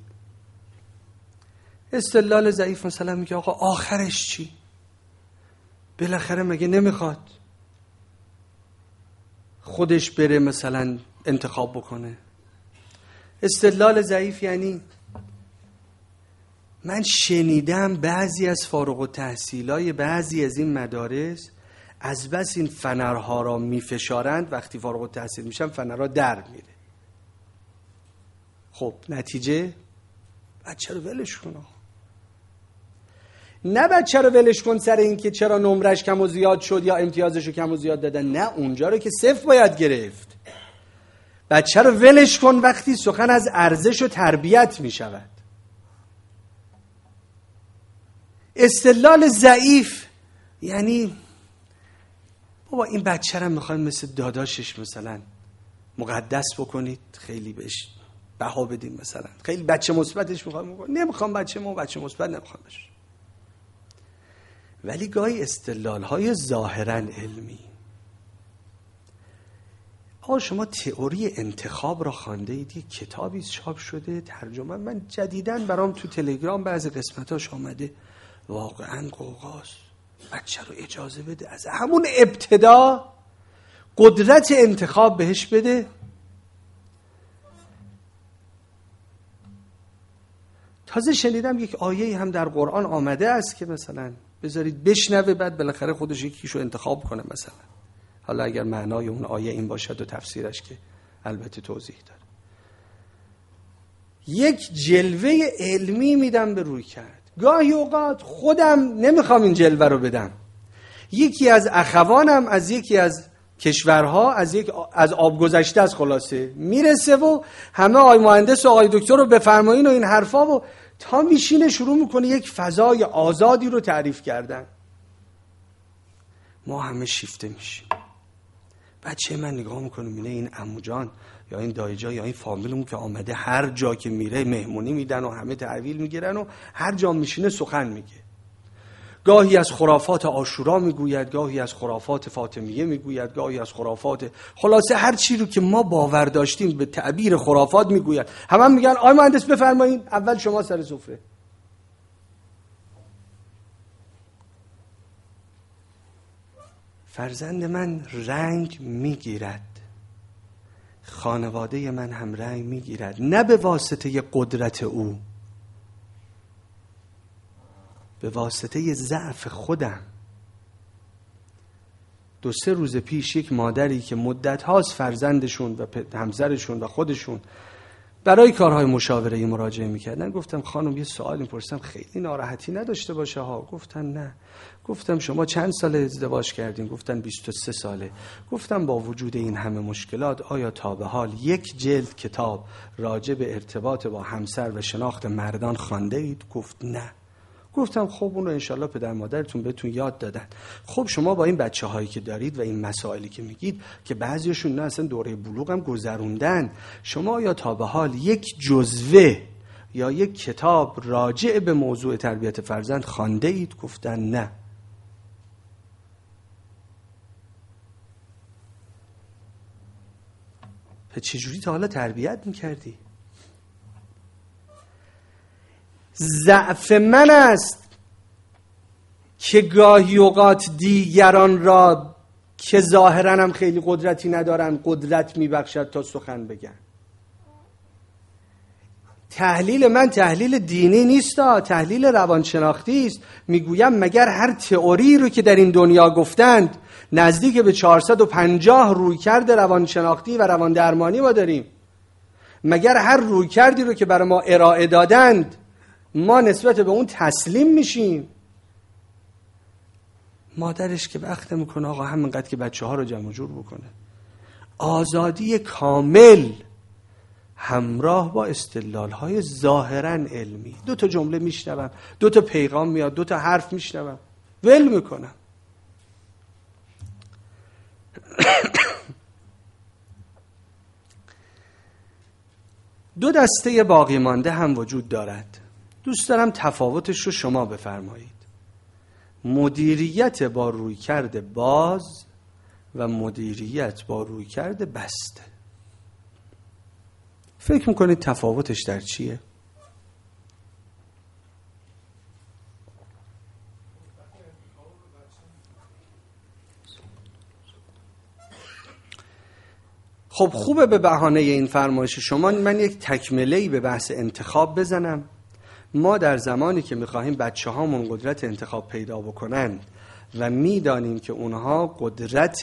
استدلال ضعیف مثلا میگه آقا آخرش چی؟ بالاخره مگه نمیخواد خودش بره مثلا انتخاب بکنه؟ استدلال ضعیف یعنی من شنیدم بعضی از فارغ التحصیلای بعضی از این مدارس از بس این فنرها را میفشارند، وقتی فارغ التحصیل میشن فنرها در میره. خب نتیجه بچه رو ولش کن. نه بچه رو ولش کن سر این که چرا نمرش کم و زیاد شد یا امتیازشو کم و زیاد دادن، نه، اونجا رو که صفر باید گرفت. بچه رو ولش کن وقتی سخن از ارزش و تربیت می شود. استدلال ضعیف یعنی بابا این بچه رو میخوایم مثل داداشش مثلا مقدس بکنید، خیلی بهش بها بدیم، مثلا خیلی بچه مثبتش میخوایم، نمیخوام بچه مثبت نمیخوام بشه. ولی گاهی استدلال‌های ظاهراً علمی، شما تئوری انتخاب را خوانده اید؟ یک کتابی چاپ شده ترجمه، من جدیداً برام تو تلگرام بعضی قسمتاش آمده، واقعاً قوقاست. بچه رو اجازه بده از همون ابتدا قدرت انتخاب بهش بده. تازه شنیدم یک آیه هم در قرآن آمده است که مثلا بذارید بشنوه بعد بالاخره خودش یکیشو انتخاب کنه مثلا. حالا اگر معنای اون آیه این باشد و تفسیرش که البته توضیح داره. یک جلوه علمی میدم به روی کرد. گاهی اوقات خودم نمیخوام این جلوه رو بدم، یکی از اخوانم از یکی از کشورها از آب گذشته از خلاصه میرسه و همه آقای مهندس و آقای دکتر رو بفرمایین و این حرفا، و تا میشینه شروع میکنه یک فضای آزادی رو تعریف کردن. ما همه شیفته میشیم. بچه من نگاه میکنه میبینه این عمو جان یا این دایجا یا این فامیلمون که آمده هر جا که میره مهمونی میدن و همه تحویل میگیرن و هر جا میشینه سخن میگه. گاهی از خرافات عاشورا میگوید، گاهی از خرافات فاطمیه میگوید، گاهی از خرافات، خلاصه هر چی رو که ما باور داشتیم به تعبیر خرافات میگوید. همه میگن آقای مهندس بفرمایید، اول شما سر سفره. فرزند من رنگ میگیرد، خانواده من هم رنگ میگیرد، نه به واسطه قدرت او، به واسطه ضعف خودم. 2-3 روز پیش یک مادری که مدت هاست فرزندشون و همسرشون و خودشون برای کارهای مشاوره‌ای مراجعه میکردن، گفتم خانم یه سوال میپرسم، خیلی ناراحتی نداشته باشه ها. گفتن نه. گفتم شما چند سال ازدواج کردین؟ گفتن 23 ساله. گفتم با وجود این همه مشکلات آیا تا به حال یک جلد کتاب راجع به ارتباط با همسر و شناخت مردان خوانده اید؟ گفت نه. گفتم خب اونو انشالله پدر مادرتون بهتون یاد دادن. خب شما با این بچه هایی که دارید و این مسائلی که میگید که بعضیشون نه اصلا دوره بلوغ هم گذروندن، شما یا تا به حال یک جزوه یا یک کتاب راجع به موضوع تربیت فرزند خوانده اید؟ گفتن نه. پس چجوری تا حالا تربیت میکردی؟ ضعف من است که گاهی اوقات دیگران را که ظاهراً هم خیلی قدرتی ندارن قدرت میبخشد تا سخن بگن. تحلیل من تحلیل دینی نیست، تحلیل روانشناختی است. میگویم مگر هر تئوری رو که در این دنیا گفتند نزدیک به 450 رویکرد روانشناختی و روان درمانی ما داریم، مگر هر رویکردی رو که برای ما ارائه دادند ما نسبت به اون تسلیم میشیم؟ مادرش که وقت میکنه آقا همینقدر که بچه ها رو جمع جور بکنه. آزادی کامل همراه با استدلال های ظاهرا علمی. 2 جمله میشنوم، 2 پیغام میاد، 2 حرف میشنوم، ول میکنم. دو دسته باقی مانده هم وجود دارد. دوست دارم تفاوتش رو شما بفرمایید. مدیریت با رویکرد باز و مدیریت با رویکرد بسته. فکر میکنید تفاوتش در چیه؟ خب خوبه به بهانه این فرمایش شما من یک تکمله‌ای به بحث انتخاب بزنم. ما در زمانی که می‌خواهیم بچه‌هامون قدرت انتخاب پیدا بکنن و می‌دانیم که اونها قدرت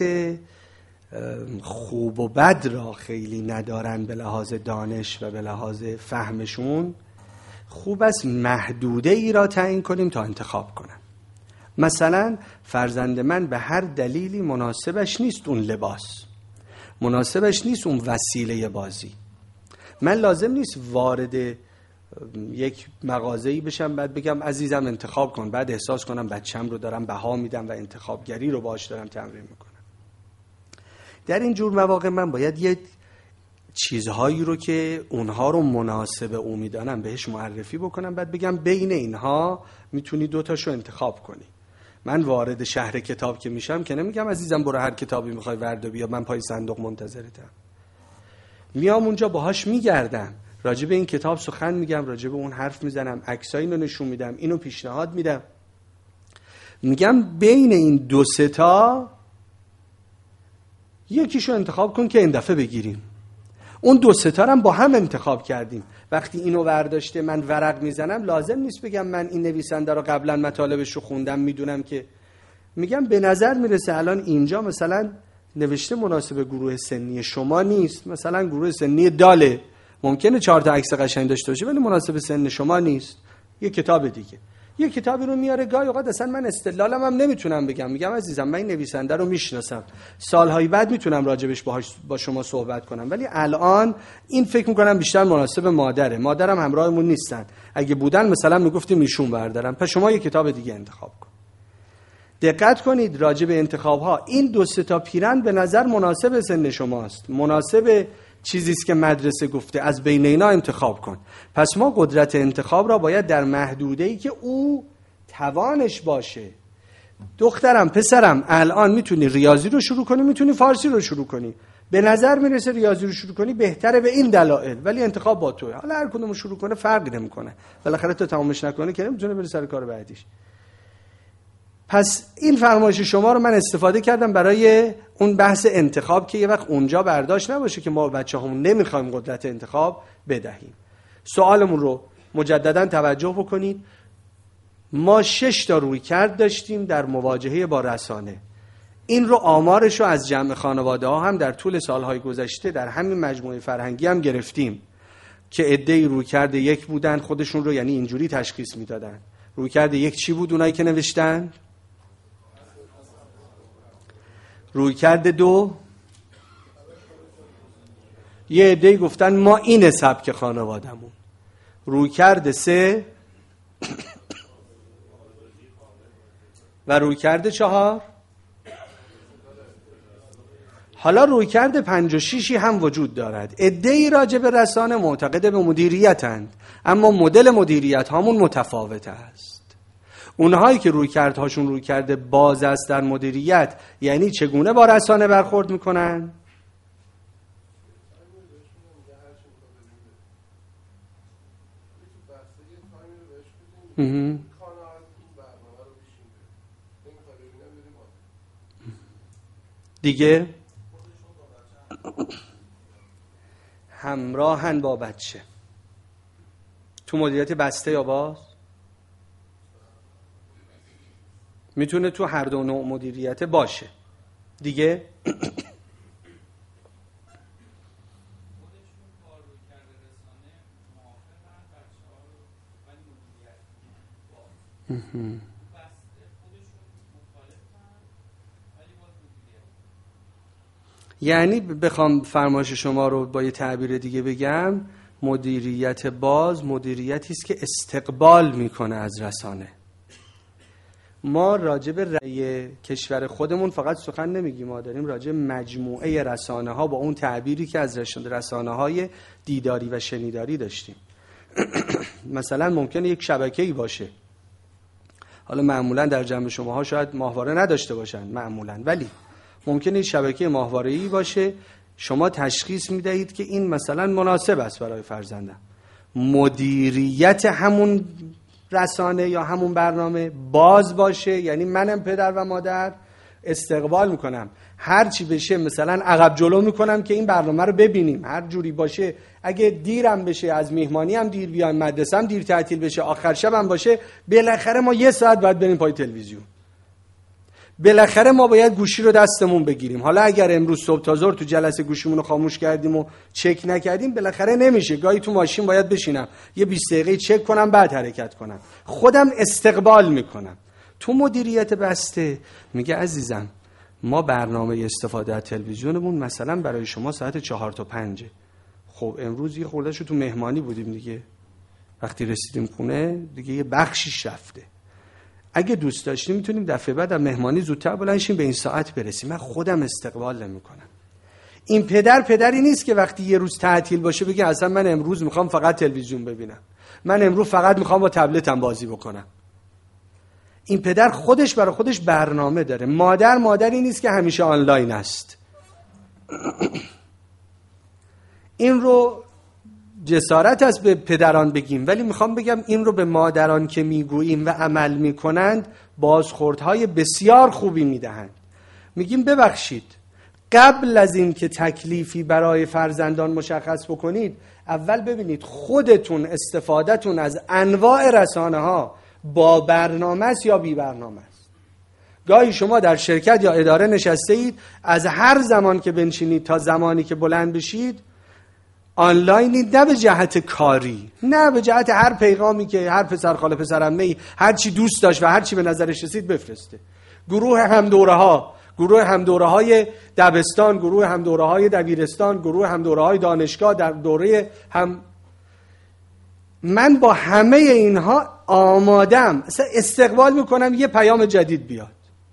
خوب و بد را خیلی ندارن به لحاظ دانش و به لحاظ فهمشون، خوب است محدوده ای را تعیین کنیم تا انتخاب کنن. مثلا فرزند من به هر دلیلی مناسبش نیست اون لباس، مناسبش نیست اون وسیله بازی. من لازم نیست وارد یک مغازه‌ای بشم بعد بگم عزیزم انتخاب کن، بعد احساس کنم بچم رو دارم بها میدم و انتخابگری رو باهاش دارم تمرین میکنم. در این جور مواقع من باید یه چیزهایی رو که اونها رو مناسب او میدانم بهش معرفی بکنم، بعد بگم بین اینها میتونی دوتاشو انتخاب کنی. من وارد شهر کتاب که میشم که نمیگم عزیزم برو هر کتابی میخوای ورد و بیا، من پای صندوق منتظرتم. میام اونجا باهاش میگردم، راجع به این کتاب سخن میگم، راجع به اون حرف میزنم، عکسایی رو نشون میدم، اینو پیشنهاد میدم. میگم بین این دو سه تا یکیشو انتخاب کن که این دفعه بگیریم. اون دو سه تا هم با هم انتخاب کردیم. وقتی اینو برداشته من ورق میزنم لازم نیست بگم من این نویسنده رو قبلا مطالبش رو خوندم میدونم، که میگم به نظر میرسه الان اینجا مثلا نوشته مناسب گروه سنی شما نیست، مثلا گروه سنی داله، ممکنه 4 تا عکس قشنگ داشته باشه ولی مناسب سن شما نیست. یه کتاب دیگه، یه کتابی رو میاره گاهی اوقات اصلا من استدلالم هم نمیتونم بگم، میگم عزیزم من این نویسنده رو میشناسم، سالهای بعد میتونم راجبش با شما صحبت کنم، ولی الان این فکر میکنم بیشتر مناسب مادرم همراهمون نیستن، اگه بودن مثلا میگفتیم ایشون بردارم، پس شما یه کتاب دیگه انتخاب کن. دقت کنید راجب انتخاب ها این دو سه تا پیرن به نظر مناسب سن شماست، مناسب چیزی است که مدرسه گفته، از بین اینا انتخاب کن. پس ما قدرت انتخاب را باید در محدوده‌ای که او توانش باشه. دخترم پسرم الان میتونی ریاضی رو شروع کنی، میتونی فارسی رو شروع کنی، به نظر میرسه ریاضی رو شروع کنی بهتره به این دلایل، ولی انتخاب با توئه. حالا هر کدومو شروع کنه فرقی نمیکنه، بالاخره تو تمامش نکنه که نمیتونه بره سر کار بعدیش. پس این فرمایش شما رو من استفاده کردم برای اون بحث انتخاب که یه وقت اونجا برداشت نباشه که ما بچه‌هامون نمیخوایم قدرت انتخاب بدهیم. سوالمون رو مجددا توجه بکنید. ما 6 تا رویکرد داشتیم در مواجهه با رسانه. این رو آمارش رو از جمع خانواده ها هم در طول سالهای گذشته در همین مجموعه فرهنگی هم گرفتیم که عده‌ای رویکرد 1 بودن، خودشون رو یعنی اینجوری تشخیص میدادن. رویکرد 1 چی بود اونایی که نوشتن؟ رویکرد 2 یه عده‌ای گفتن ما این سبک خانواده‌مون. رویکرد 3 و رویکرد 4. حالا رویکرد 5 و 6 هم وجود دارد. عده‌ای راجع به رسانه معتقد به مدیریتند، اما مدل مدیریت هامون متفاوت است. اونهایی که رویکردهاشون رویکرد باز است در مدیریت، یعنی چگونه با رسانه برخورد میکنن؟ دیگه همراهن با بچه تو مدیریت بسته یا باز؟ میتونه تو هر دو نوع مدیریت باشه. دیگه یعنی بخوام فرمایش شما رو با یه تعبیر دیگه بگم، مدیریت باز مدیریتی است که استقبال میکنه از رسانه. ما راجع به رأی کشور خودمون فقط سخن نمیگیم، ما داریم راجع به مجموعه رسانه ها با اون تعبیری که از رسانه های دیداری و شنیداری داشتیم. مثلا ممکنه یک شبکه‌ای باشه، حالا معمولا در جمع شماها شاید ماهواره نداشته باشن معمولا، ولی ممکنه یک شبکه ماهواره‌ای باشه شما تشخیص میدهید که این مثلا مناسب است برای فرزندم. مدیریت همون رسانه یا همون برنامه باز باشه، یعنی منم پدر و مادر استقبال میکنم، هر چی بشه مثلا عقب جلو میکنم که این برنامه رو ببینیم، هر جوری باشه. اگه دیرم بشه، از مهمانی هم دیر بیایم، مدرسه هم دیر تعطیل بشه، آخر شب هم باشه، بالاخره ما 1 ساعت باید بریم پای تلویزیون. بالاخره ما باید گوشی رو دستمون بگیریم. حالا اگر امروز صبح تا ظهر تو جلسه گوشیمون رو خاموش کردیم و چک نکردیم، بالاخره نمیشه. گاهی تو ماشین باید بشینم یه 20 دقیقه چک کنم بعد حرکت کنم. خودم استقبال میکنم. تو مدیریت بسته میگه عزیزم ما برنامه استفاده از تلویزیونمون مثلا برای شما ساعت 4 تا 5. خب امروز یه خوردهشو تو مهمانی بودیم دیگه، وقتی رسیدیم خونه دیگه یه بخشیش رفته. اگه دوست داشتیم میتونیم دفعه بعد از مهمانی زودتر بلند شیم به این ساعت برسیم. من خودم استقبال نمیکنم. این پدری نیست که وقتی یه روز تعطیل باشه بگه اصلا من امروز میخوام فقط تلویزیون ببینم، من امروز فقط میخوام با تبلتم بازی بکنم. این پدر خودش برای خودش برنامه داره. مادری نیست که همیشه آنلاین است. این رو جسارت است به پدران بگیم، ولی میخوام بگم این رو به مادران که میگوییم و عمل میکنند بازخوردهای بسیار خوبی میدهند. میگیم ببخشید قبل از این که تکلیفی برای فرزندان مشخص بکنید، اول ببینید خودتون استفادهتون از انواع رسانه ها با برنامه است یا بی برنامه است. گاهی شما در شرکت یا اداره نشسته اید، از هر زمان که بنشینید تا زمانی که بلند بشید آنلاینید، نه به جهت کاری، نه به جهت هر پیغامی که هر پسر خاله پسر عمه‌ای هر چی دوست داشت و هر چی به نظرش رسید بفرسته. گروه همدوره های دبستان، گروه همدوره های دبیرستان، گروه همدوره های دانشگاه، در دوره هم. من با همه اینها آمادم، استقبال میکنم یه پیام جدید بیاد.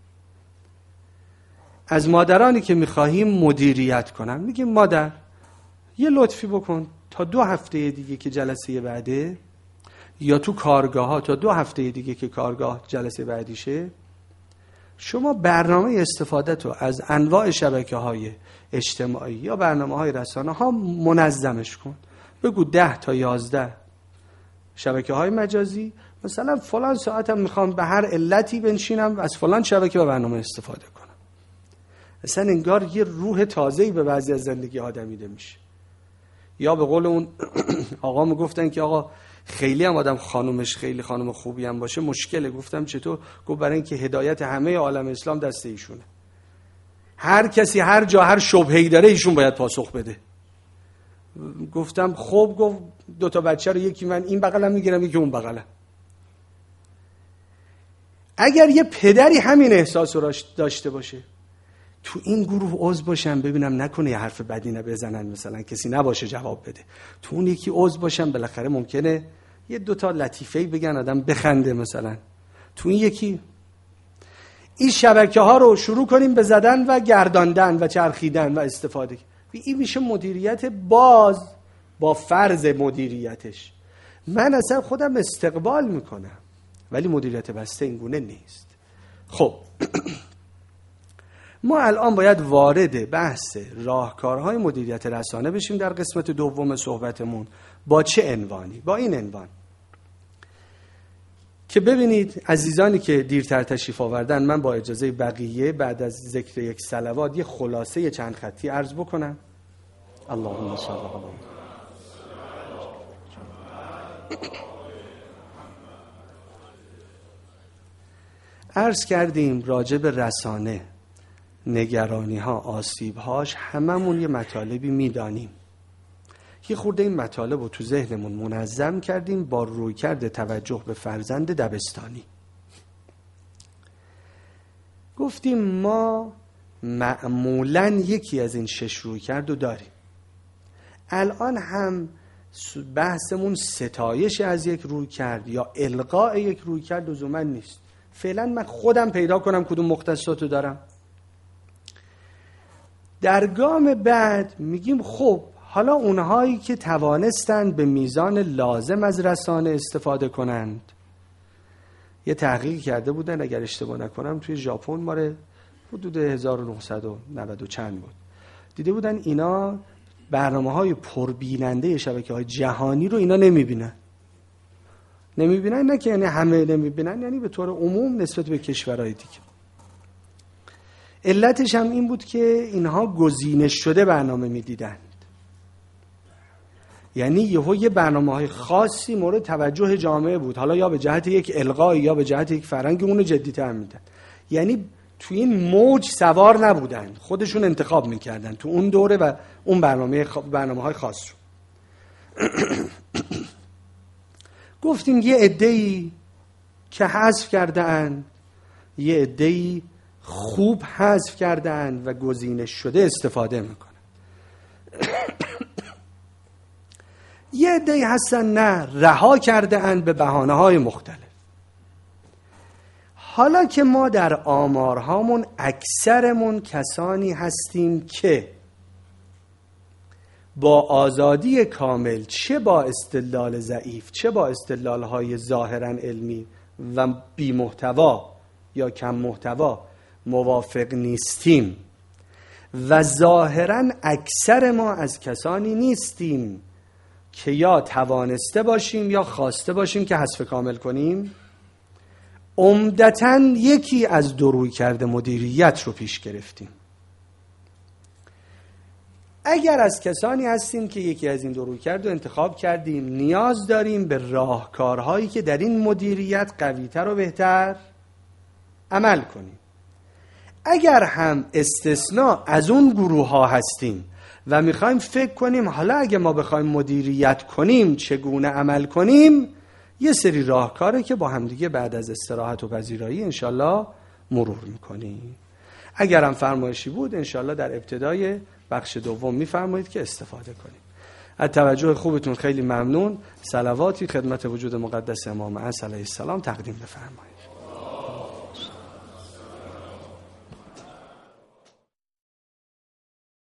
از مادرانی که میخواهیم مدیریت کنم میگیم مادر یه لطفی بکن تا 2 هفته دیگه که جلسه بعده، یا تو کارگاه ها تا 2 هفته دیگه که کارگاه جلسه بعدیشه، شما برنامه استفاده تو از انواع شبکه‌های اجتماعی یا برنامه‌های رسانه ها منظمش کن. بگو 10 تا 11 شبکه‌های مجازی، مثلا فلان ساعتم میخوام به هر علتی بنشینم از فلان شبکه و برنامه استفاده کنم. اصلا انگار یه روح تازه‌ای به بعضی از زندگی آدمیده میشه. یا به قول اون آقا میگفتن که آقا خیلی هم آدم خانومش خیلی خانوم خوبی هم باشه مشکله. گفتم چطور؟ گفت برای اینکه هدایت همه عالم اسلام دست ایشونه. هر کسی هر جا هر شبهه‌ای داره ایشون باید پاسخ بده. گفتم خب. گفت 2 تا بچه رو یکی من این بغلم میگیرم یکی اون بغلم. اگر یه پدری همین احساس رو داشته باشه، تو این گروه عضو باشم ببینم نکنه یه حرف بدی بزنن، مثلا کسی نباشه جواب بده، تو اون یکی عضو باشم بالاخره ممکنه یه 2 تا لطیفه‌ای بگن آدم بخنده، مثلا تو این یکی این شبکه ها رو شروع کنیم به زدن و گرداندن و چرخیدن و استفاده. این میشه مدیریت باز با فرض مدیریتش. من اصلا خودم استقبال میکنم، ولی مدیریت بسته این گونه نیست. خب ما الان باید وارد بحث راهکارهای مدیریت رسانه بشیم در قسمت دوم صحبتمون. با چه عنوانی؟ با این عنوان که ببینید عزیزانی که دیرتر تشریف آوردن، من با اجازه بقیه بعد از ذکر یک صلوات یه خلاصه چند خطی عرض بکنم. اللهم صل علی عرض کردیم راجع به رسانه، نگرانی ها، آسیب هاش، هممون یه مطالبی میدانیم. یه خورده این مطالب رو تو ذهنمون منظم کردیم با رویکرد توجه به فرزند دبستانی. گفتیم ما معمولاً یکی از این 6 رویکرد رو داریم. الان هم بحثمون ستایش از یک رویکرد یا القاء یک رویکرد لزوما نیست. فعلا من خودم پیدا کنم کدوم مختصات رو دارم. در گام بعد میگیم خب حالا اونهایی که توانستند به میزان لازم از رسانه استفاده کنند، یه تحقیق کرده بودن اگر اشتباه نکنم توی ژاپن ماره حدود 1990 چند بود، دیده بودن اینا برنامه‌های پربیننده شبکه‌های جهانی رو اینا نمی‌بینن. نه که یعنی همه نمی‌بینن، یعنی به طور عموم نسبت به کشورهای دیگه. علتش هم این بود که اینها گزینش شده برنامه می‌دیدند. یعنی یه برنامه‌های خاصی مورد توجه جامعه بود، حالا یا به جهت یک القای یا به جهت یک فرهنگ، اون رو جدی‌تر می‌دیدن. یعنی تو این موج سوار نبودن، خودشون انتخاب می‌کردن تو اون دوره و اون برنامه‌های خاص رو. گفتیم یه عده‌ای که حذف کرده‌اند، یه عده‌ای خوب حذف کرده‌اند و گزینش شده استفاده می‌کنن. یه عده‌ای هستن نه، رها کرده‌اند به بهانه‌های مختلف. حالا که ما در آمارهامون اکثرمون کسانی هستیم که با آزادی کامل، چه با استدلال ضعیف چه با استدلال‌های ظاهراً علمی و بی محتوا یا کم محتوا موافق نیستیم و ظاهراً اکثر ما از کسانی نیستیم که یا توانسته باشیم یا خواسته باشیم که حذف کامل کنیم، عمدتاً یکی از دو رویکرد مدیریت رو پیش گرفتیم. اگر از کسانی هستیم که یکی از این دو رویکرد رو انتخاب کردیم، نیاز داریم به راهکارهایی که در این مدیریت قوی‌تر و بهتر عمل کنیم. اگر هم استثناء از اون گروه ها هستیم و میخوایم فکر کنیم حالا اگه ما بخوایم مدیریت کنیم چگونه عمل کنیم، یه سری راهکاره که با همدیگه بعد از استراحت و پذیرایی انشالله مرور میکنیم. اگر هم فرمایشی بود انشالله در ابتدای بخش دوم میفرمایید که استفاده کنیم. از توجه خوبتون خیلی ممنون. صلواتی خدمت وجود مقدس امام عصر علیه السلام تقدیم بفرمایید.